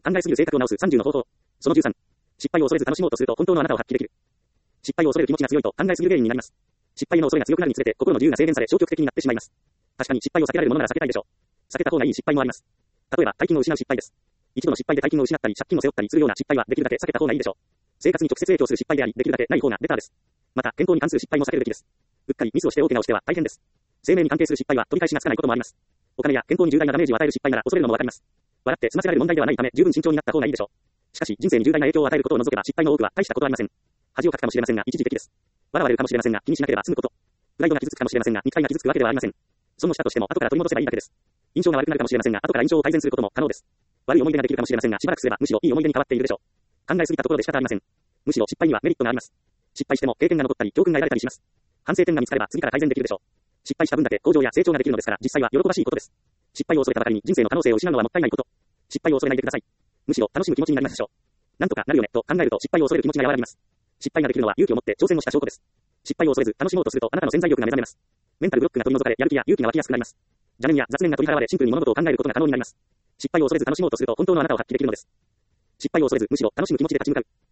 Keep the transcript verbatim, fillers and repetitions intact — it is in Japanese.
考えすぎる性格を直すさんじゅうの方法。そのじゅうさん。失敗を恐れず楽しもうとすると本当のあなたを発揮できる。失敗を恐れる気持ちが強いと考えすぎる原因になります。失敗への恐れが強くなるにつれて心の自由が制限され消極的になってしまいます。確かに失敗を避けられるものなら避けたいでしょう。避けた方がいい失敗もあります。例えば大金を失う失敗です。一度の失敗で大金を失ったり借金を背負ったりするような失敗はできるだけ避けた方がいいでしょう。生活に直接影響する失敗であり、できるだけない方がベターです。また健康に関する失敗も避けるべきです。うっかりミスをして大怪我をしては大変です。生命に関係する失敗は取り返しがつかないこともあります。お金や健康に重大なダメージを与える失敗なら恐れるのもわかります。笑って済ませられる問題ではないため十分慎重になった方がいいでしょう。しかし人生に重大な影響を与えることを除けば失敗の多くは大したことありません。恥をかくかもしれませんが一時的です。笑われるかもしれませんが気にしなければ済むこと。プライドが傷つくかもしれませんが肉体が傷つくわけではありません。損をしたとしても後から取り戻せばいいだけです。印象が悪くなるかもしれませんが後から印象を改善することも可能です。悪い思い出ができるかもしれませんがしばらくすればむしろいい思い出に変わっているでしょう。考えすぎたところで仕方ありません。むしろ失敗にはメリットがあります。失敗しても経験が残ったり教訓が得られたりします。反省点が見つかれば次から改善できるでしょう。失敗した分だけ向上や成長ができるのですから実際は喜ばしいことです。失敗を恐れたばかりに人生の可能性を失うのはもったいないこと。失敗を恐れないでください。むしろ楽しむ気持ちになりますでしょう。なんとかなるよねと考えると失敗を恐れる気持ちが和らぎます。失敗ができるのは勇気を持って挑戦をした証拠です。失敗を恐れず楽しもうとするとあなたの潜在力が目覚めます。メンタルブロックが取り除かれやる気や勇気が湧きやすくなります。邪念や雑念が取り払われシンプルに物事を考えることが可能になります。失敗を恐れず楽しもうとすると本当のあなたを発揮できるのです。失敗を恐れずむしろ楽しむ気持ちで立ち向かう。